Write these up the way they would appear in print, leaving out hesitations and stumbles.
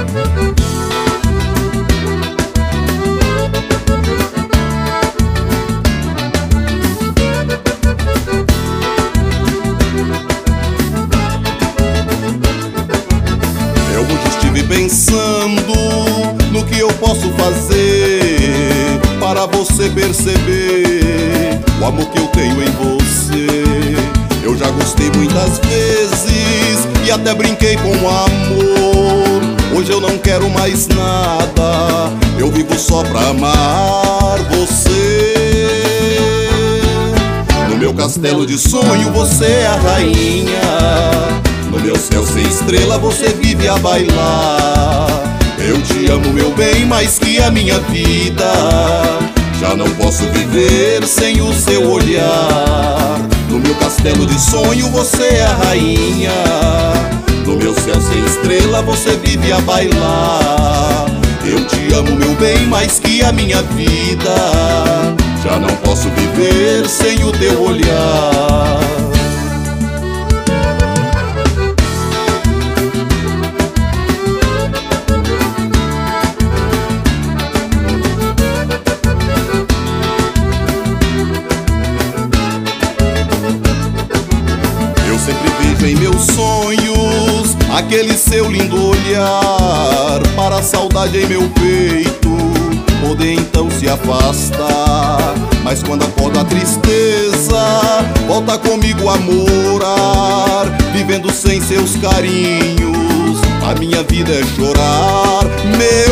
Eu hoje estive pensando no que eu posso fazer para você perceber o amor que eu tenho em você. Eu já gostei muitas vezes e até brinquei com o amor. Hoje eu não quero mais nada, eu vivo só pra amar você. No meu castelo de sonho você é a rainha, no meu céu sem estrela você vive a bailar. Eu te amo, meu bem, mais que a minha vida. Já não posso viver sem o seu olhar. No meu castelo de sonho você é a rainha, no meu céu sem estrela você vive a bailar. Eu te amo, meu bem, mais que a minha vida. Já não posso viver sem o teu olhar. Sempre vejo em meus sonhos aquele seu lindo olhar, para a saudade em meu peito poder então se afastar. Mas quando acordo a tristeza, volta comigo a morar. Vivendo sem seus carinhos, a minha vida é chorar, meu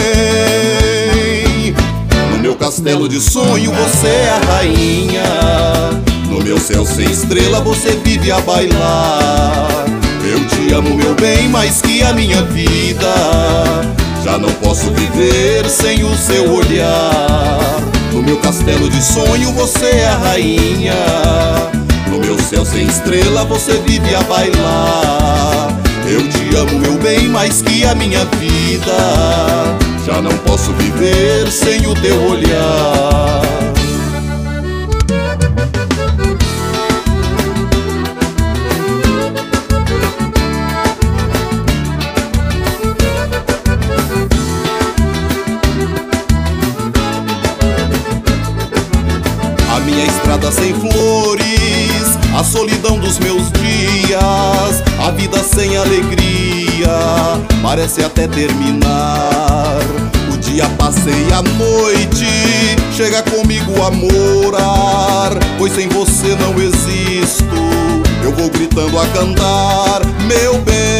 bem. No meu castelo de sonho você é a rainha, no meu céu sem estrela você vive a bailar. Eu te amo, meu bem, mais que a minha vida. Já não posso viver sem o seu olhar. No meu castelo de sonho você é a rainha, no meu céu sem estrela você vive a bailar. Eu te amo, meu bem, mais que a minha vida. Já não posso viver sem o teu olhar. A minha estrada sem flores, a solidão dos meus dias, a vida sem alegria, parece até terminar. O dia passei a noite, chega comigo a morar, pois sem você não existo. Eu vou gritando a cantar, meu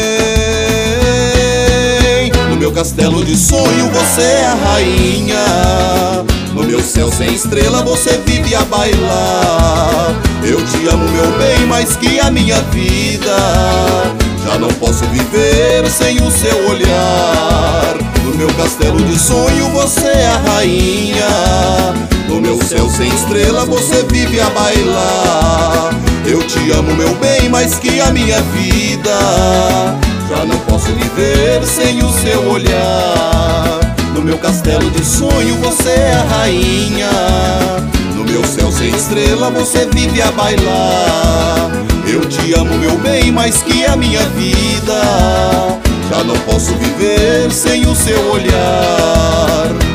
bem. No meu castelo de sonho você é a rainha, no meu céu sem estrela você vive a bailar. Eu te amo, meu bem, mais que a minha vida. Já não posso viver sem o seu olhar. No meu castelo de sonho você é a rainha, no meu céu sem estrela você vive a bailar. Eu te amo, meu bem, mais que a minha vida. Já não posso viver sem o seu olhar. No meu castelo de sonho você é a rainha, no meu céu sem estrela você vive a bailar. Eu te amo, meu bem, mais que a minha vida. Já não posso viver sem o seu olhar.